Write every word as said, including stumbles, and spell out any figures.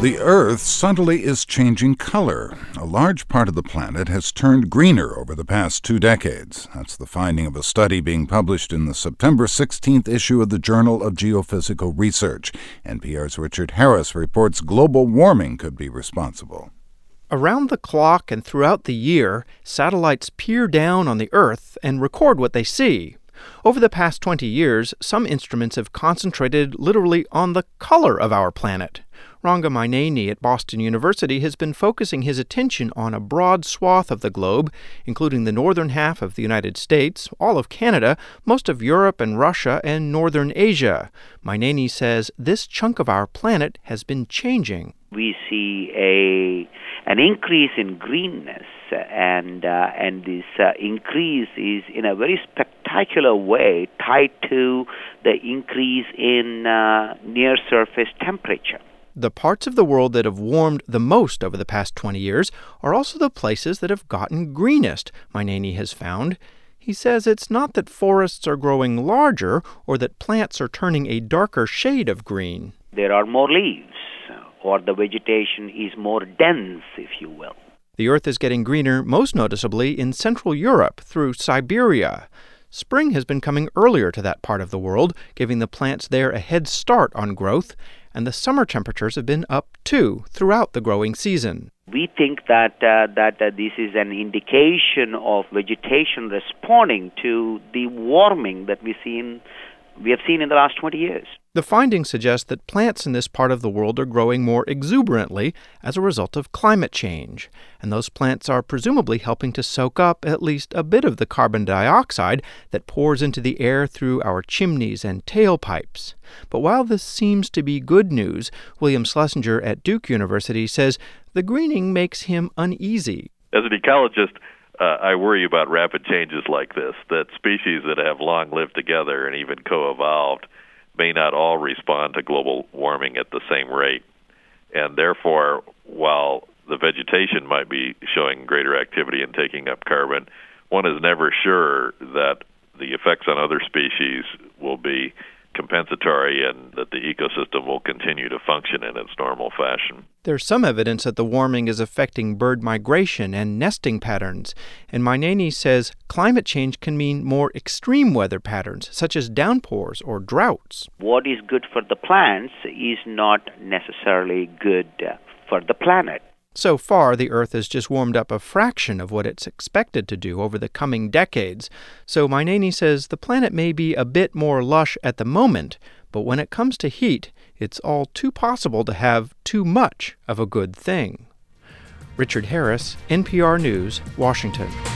The Earth subtly is changing color. A large part of the planet has turned greener over the past two decades. That's the finding of a study being published in the September sixteenth issue of the Journal of Geophysical Research. N P R's Richard Harris reports global warming could be responsible. Around the clock and throughout the year, satellites peer down on the Earth and record what they see. Over the past twenty years, some instruments have concentrated literally on the color of our planet. Ranga Maineni at Boston University has been focusing his attention on a broad swath of the globe, including the northern half of the United States, all of Canada, most of Europe and Russia, and northern Asia. Maineni says this chunk of our planet has been changing. We see a an increase in greenness, and uh, and this uh, increase is in a very spectacular way tied to the increase in uh, near-surface temperature. The parts of the world that have warmed the most over the past twenty years are also the places that have gotten greenest, Maineni has found. He says it's not that forests are growing larger or that plants are turning a darker shade of green. There are more leaves, or the vegetation is more dense, if you will. The Earth is getting greener most noticeably in Central Europe through Siberia. Spring has been coming earlier to that part of the world, giving the plants there a head start on growth, and the summer temperatures have been up, too, throughout the growing season. We think that uh, that uh, this is an indication of vegetation responding to the warming that we seen we have seen in the last twenty years. The findings suggest that plants in this part of the world are growing more exuberantly as a result of climate change, and those plants are presumably helping to soak up at least a bit of the carbon dioxide that pours into the air through our chimneys and tailpipes. But while this seems to be good news, William Schlesinger at Duke University says the greening makes him uneasy. As an ecologist, Uh, I worry about rapid changes like this, that species that have long lived together and even co-evolved may not all respond to global warming at the same rate. And therefore, while the vegetation might be showing greater activity and taking up carbon, one is never sure that the effects on other species will be compensatory and that the ecosystem will continue to function in its normal fashion. There's some evidence that the warming is affecting bird migration and nesting patterns, and Maineni says climate change can mean more extreme weather patterns, such as downpours or droughts. What is good for the plants is not necessarily good for the planet. So far, the Earth has just warmed up a fraction of what it's expected to do over the coming decades. So Maineni says the planet may be a bit more lush at the moment, but when it comes to heat, it's all too possible to have too much of a good thing. Richard Harris, N P R News, Washington.